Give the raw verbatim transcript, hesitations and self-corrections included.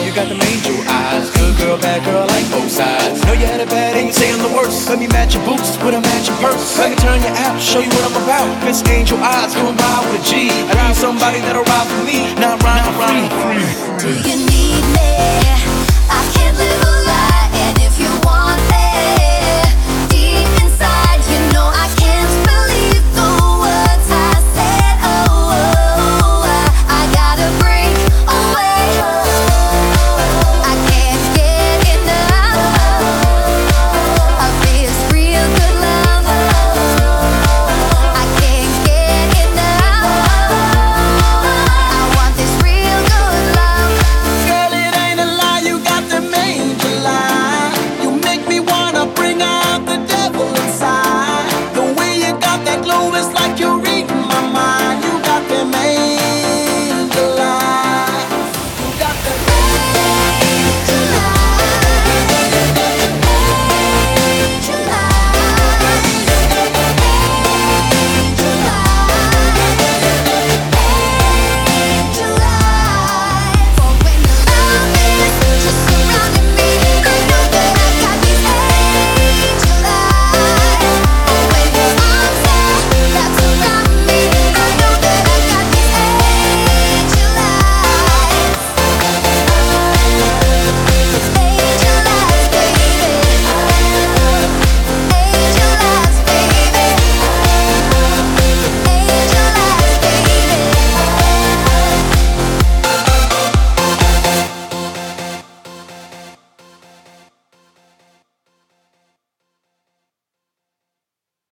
you got them angel eyes. Good girl, bad girl, like both sides. Know you had it bad and you saying the worst. Let me match your boots with a matching purse. Let me turn you out, show you what I'm about. Miss Angel Eyes, going ride with a G. I need somebody that'll ride for me, not ride for free. Do you